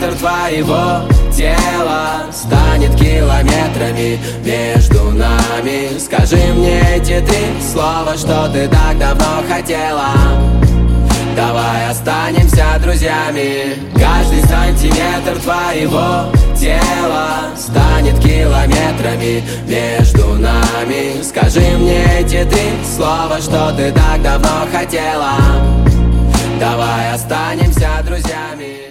сантиметр твоего тела станет километрами между нами. Скажи мне эти 3 слова, что ты так давно хотела. Давай останемся друзьями. Каждый сантиметр твоего тела станет километрами между нами. Скажи мне эти 3 слова, что ты так давно хотела. Давай останемся друзьями.